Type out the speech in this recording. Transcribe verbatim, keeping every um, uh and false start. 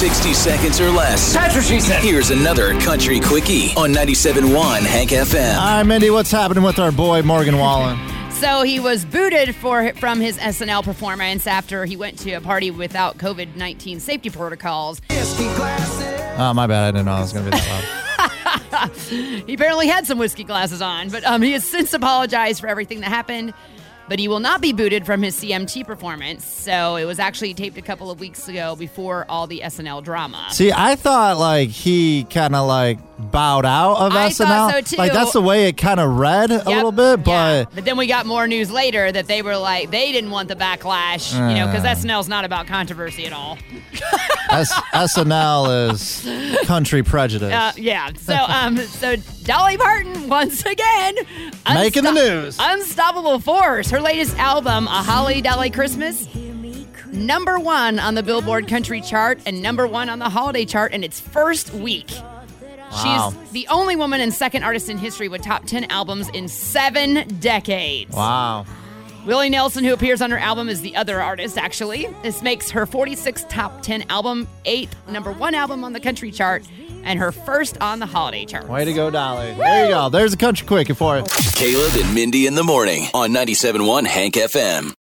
sixty seconds or less. That's what she said. Here's another Country Quickie on ninety-seven point one Hank F M. All right, Mindy, what's happening with our boy Morgan Wallen? So he was booted for from his S N L performance after he went to a party without COVID nineteen safety protocols. Oh, my bad. I didn't know I was going to be that loud. He apparently had some whiskey glasses on, but um, he has since apologized for everything that happened. But he will not be booted from his C M T performance. So it was actually taped a couple of weeks ago before all the S N L drama. See, I thought like he kind of like bowed out of I S N L. thought so, too. Like that's the way it kind of read a Yep. little bit, but Yeah. But then we got more news later that they were like, they didn't want the backlash, you know, because Uh. S N L's not about controversy at all. S- SNL is country prejudice. Uh, yeah. So, um, so Dolly Parton once again Making the news. Unstoppable Force. Her latest album, A Holly Dolly Christmas, number one on the Billboard Country chart and number one on the holiday chart in its first week. Wow. She's the only woman and second artist in history with top ten albums in seven decades. Wow. Willie Nelson, who appears on her album, is the other artist, actually. This makes her forty-sixth top ten album, eighth number one album on the country chart, and her first on the holiday chart. Way to go, Dolly. There you go. There's a country quickie for you. Caleb and Mindy in the morning on ninety-seven point one Hank F M.